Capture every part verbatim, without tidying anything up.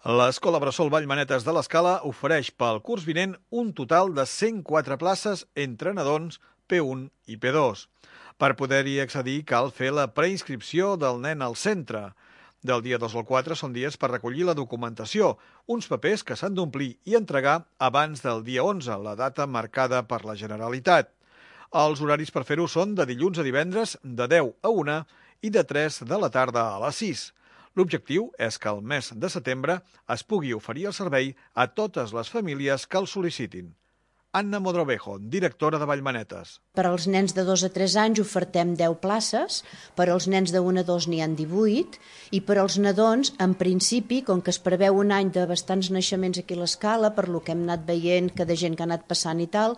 L'Escola Bressol Vallmanetes de l'Escala ofereix pel curs vinent un total de cent quatre places entre nadons P u i P dos. Per poder-hi accedir cal fer la preinscripció del nen al centre. Del dia dos al quatre són dies per recollir la documentació, uns papers que s'han d'omplir i entregar abans del dia onze, la data marcada per la Generalitat. Els horaris per fer-ho són de dilluns a divendres de deu a una i de tres de la tarda a les sis. L'objectiu és que al mes de setembre es pugui oferir el servei a totes les famílies que el sol·licitin. Anna Modrovejo, directora de Vallmanetes. Per als nens de dos a tres anys ofertem deu places, per als nens de un a dos n'hi ha divuit i per als nadons, en principi, com que es preveu un any de bastants naixements aquí a l'Escala, per lo que hem anat veient que de gent que ha anat passant i tal,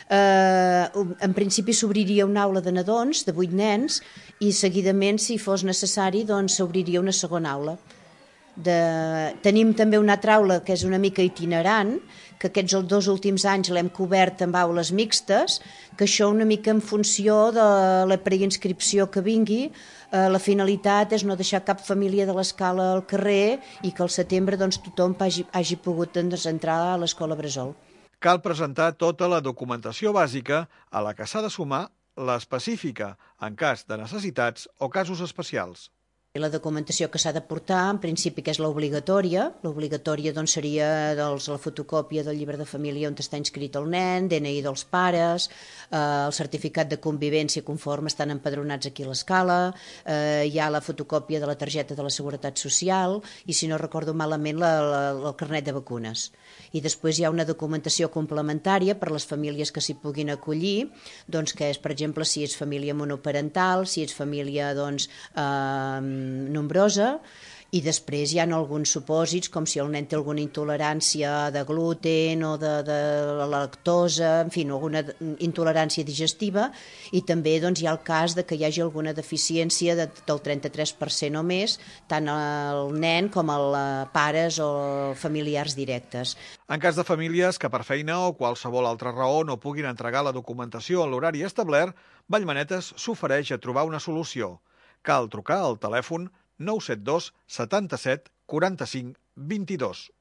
eh, en principi s'obriria una aula de nadons, de vuit nens, i seguidament, si fos necessari, doncs s'obriria una segona aula. De... Tenim també una altra aula que és una mica itinerant, que aquests els dos últims anys l'hem cobert amb aules mixtes, que això una mica en funció de la preinscripció que vingui. Eh, la finalitat és no deixar cap família de l'Escala al carrer i que al setembre doncs, tothom hagi, hagi pogut doncs, entrar a l'Escola Bressol. Cal presentar tota la documentació bàsica a la que s'ha de sumar l'específica en cas de necessitats o casos especials. La documentació que s'ha de portar, en principi, que és l'obligatòria. L'obligatòria doncs, seria doncs, la fotocòpia del llibre de família on està inscrit el nen, D N I dels pares, eh, el certificat de convivència conforme estan empadronats aquí a l'Escala, eh, hi ha la fotocòpia de la targeta de la Seguretat Social i, si no recordo malament, la, la, el carnet de vacunes. I després hi ha una documentació complementària per les famílies que s'hi puguin acollir, doncs, que és, per exemple, si és família monoparental, si és família doncs, eh, nombrosa, i després hi ha alguns supòsits com si el nen té alguna intolerància de gluten o de, de lactosa, en fi, alguna intolerància digestiva, i també doncs, hi ha el cas de que hi hagi alguna deficiència de, del trenta-tres per cent o més, tant al nen com als pares o familiars directes. En cas de famílies que per feina o qualsevol altra raó no puguin entregar la documentació en l'horari establert, Vallmanetes s'ofereix a trobar una solució. Cal trucar al telèfon nou set dos setanta-set quaranta-cinc vint-i-dos.